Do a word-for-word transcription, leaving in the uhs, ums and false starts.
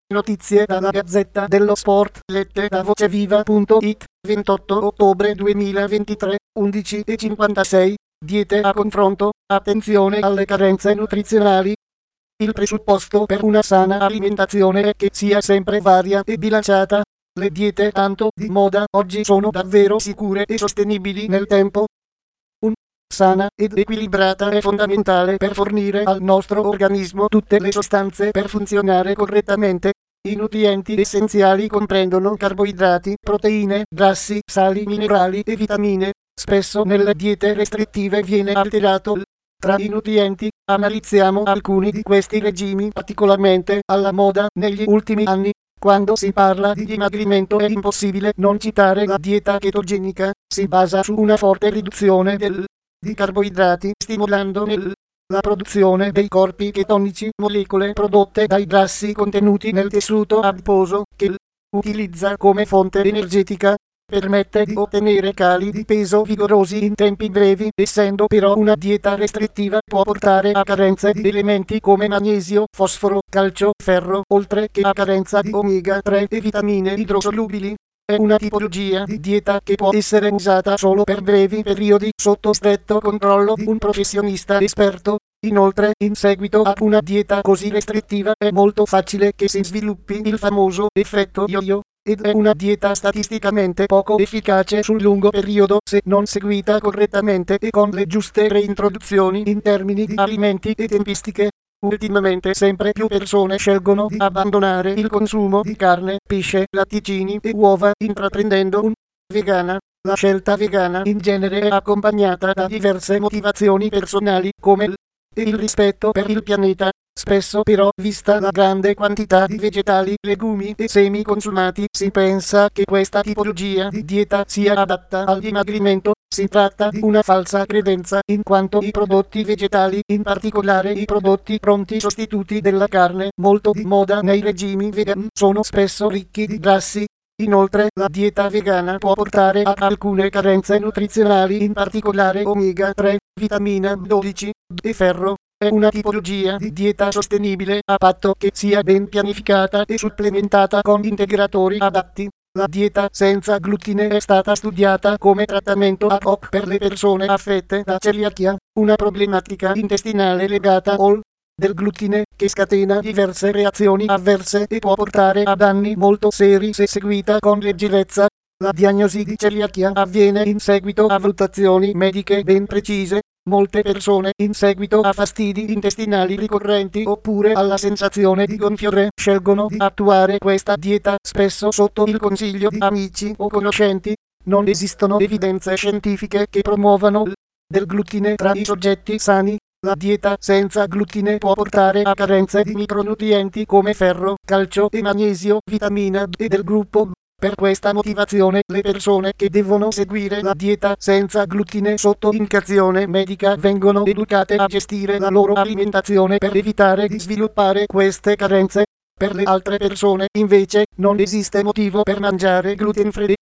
Notizie dalla Gazzetta dello Sport, lette da voceviva punto it, ventotto ottobre duemilaventitré, undici e cinquantasei. Diete a confronto, attenzione alle carenze nutrizionali. Il presupposto per una sana alimentazione è che sia sempre varia e bilanciata. Le diete tanto di moda oggi sono davvero sicure e sostenibili nel tempo? Un sana ed equilibrata è fondamentale per fornire al nostro organismo tutte le sostanze per funzionare correttamente. I nutrienti essenziali comprendono carboidrati, proteine, grassi, sali minerali e vitamine. Spesso nelle diete restrittive viene alterato l. Tra i nutrienti, analizziamo alcuni di questi regimi particolarmente alla moda negli ultimi anni. Quando si parla di dimagrimento è impossibile non citare la dieta chetogenica. Si basa su una forte riduzione del di carboidrati, stimolando nel la produzione dei corpi chetonici, molecole prodotte dai grassi contenuti nel tessuto adiposo, che l utilizza come fonte energetica. Permette di ottenere cali di peso vigorosi in tempi brevi, essendo però una dieta restrittiva può portare a carenze di elementi come magnesio, fosforo, calcio, ferro, oltre che a carenza di omega tre e vitamine idrosolubili. È una tipologia di dieta che può essere usata solo per brevi periodi sotto stretto controllo di un professionista esperto. Inoltre, in seguito a una dieta così restrittiva è molto facile che si sviluppi il famoso effetto yo-yo, ed è una dieta statisticamente poco efficace sul lungo periodo se non seguita correttamente e con le giuste reintroduzioni in termini di alimenti e tempistiche. Ultimamente sempre più persone scelgono di abbandonare il consumo di carne, pesce, latticini e uova, intraprendendo un vegana. La scelta vegana in genere è accompagnata da diverse motivazioni personali come l e il rispetto per il pianeta. Spesso però, vista la grande quantità di vegetali, legumi e semi consumati, si pensa che questa tipologia di dieta sia adatta al dimagrimento. Si tratta di una falsa credenza, in quanto i prodotti vegetali, in particolare i prodotti pronti sostituti della carne, molto di moda nei regimi vegan, sono spesso ricchi di grassi. Inoltre, la dieta vegana può portare a alcune carenze nutrizionali, in particolare omega tre, vitamina B dodici e ferro. È una tipologia di dieta sostenibile a patto che sia ben pianificata e supplementata con integratori adatti. La dieta senza glutine è stata studiata come trattamento ad hoc per le persone affette da celiachia, una problematica intestinale legata al del glutine che scatena diverse reazioni avverse e può portare a danni molto seri se seguita con leggerezza. La diagnosi di celiachia avviene in seguito a valutazioni mediche ben precise. Molte persone, in seguito a fastidi intestinali ricorrenti oppure alla sensazione di gonfiore, scelgono di attuare questa dieta, spesso sotto il consiglio di amici o conoscenti. Non esistono evidenze scientifiche che promuovano l del glutine tra i soggetti sani. La dieta senza glutine può portare a carenze di micronutrienti come ferro, calcio e magnesio, vitamina D e del gruppo B. Per questa motivazione le persone che devono seguire la dieta senza glutine sotto indicazione medica vengono educate a gestire la loro alimentazione per evitare di sviluppare queste carenze. Per le altre persone, invece, non esiste motivo per mangiare gluten free.